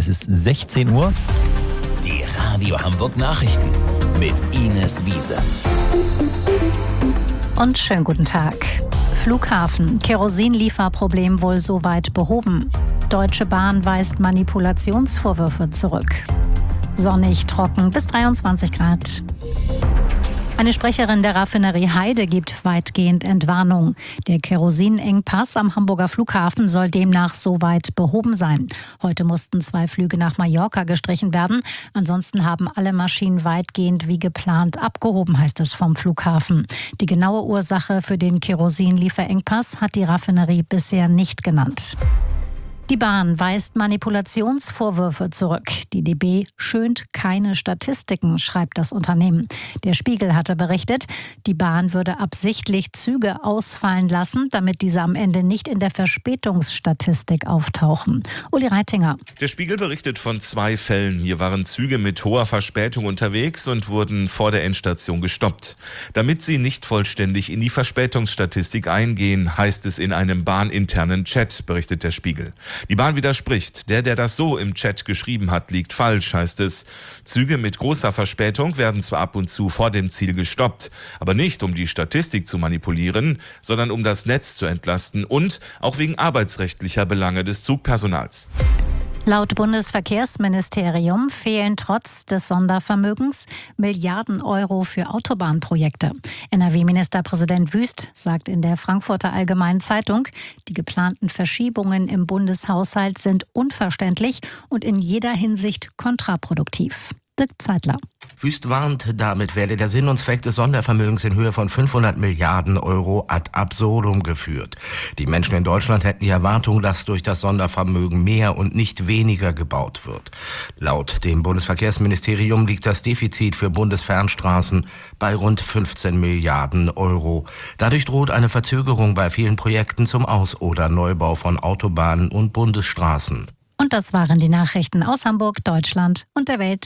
ist 16 Uhr. Die Radio Hamburg Nachrichten mit Ines Wiese. Und schönen guten Tag. Flughafen. Kerosinlieferproblem wohl soweit behoben. Deutsche Bahn weist Manipulationsvorwürfe zurück. Sonnig, trocken bis 23 Grad. Eine Sprecherin der Raffinerie Heide gibt weitgehend Entwarnung. Der Kerosinengpass am Hamburger Flughafen soll demnach soweit behoben sein. Heute mussten 2 Flüge nach Mallorca gestrichen werden. Ansonsten haben alle Maschinen weitgehend wie geplant abgehoben, heißt es vom Flughafen. Die genaue Ursache für den Kerosinlieferengpass hat die Raffinerie bisher nicht genannt. Die Bahn weist Manipulationsvorwürfe zurück. Die DB schönt keine Statistiken, schreibt das Unternehmen. Der Spiegel hatte berichtet, die Bahn würde absichtlich Züge ausfallen lassen, damit diese am Ende nicht in der Verspätungsstatistik auftauchen. Uli Reitinger. Der Spiegel berichtet von 2 Fällen. Hier waren Züge mit hoher Verspätung unterwegs und wurden vor der Endstation gestoppt. Damit sie nicht vollständig in die Verspätungsstatistik eingehen, heißt es in einem bahninternen Chat, berichtet der Spiegel. Die Bahn widerspricht. Der das so im Chat geschrieben hat, liegt falsch, heißt es. Züge mit großer Verspätung werden zwar ab und zu vor dem Ziel gestoppt, aber nicht, um die Statistik zu manipulieren, sondern um das Netz zu entlasten und auch wegen arbeitsrechtlicher Belange des Zugpersonals. Laut Bundesverkehrsministerium fehlen trotz des Sondervermögens Milliarden Euro für Autobahnprojekte. NRW-Ministerpräsident Wüst sagt in der Frankfurter Allgemeinen Zeitung, die geplanten Verschiebungen im Bundeshaushalt sind unverständlich und in jeder Hinsicht kontraproduktiv. Dirk Zeitler. Wüst warnt, damit werde der Sinn und Zweck des Sondervermögens in Höhe von 500 Milliarden Euro ad absurdum geführt. Die Menschen in Deutschland hätten die Erwartung, dass durch das Sondervermögen mehr und nicht weniger gebaut wird. Laut dem Bundesverkehrsministerium liegt das Defizit für Bundesfernstraßen bei rund 15 Milliarden Euro. Dadurch droht eine Verzögerung bei vielen Projekten zum Aus- oder Neubau von Autobahnen und Bundesstraßen. Und das waren die Nachrichten aus Hamburg, Deutschland und der Welt.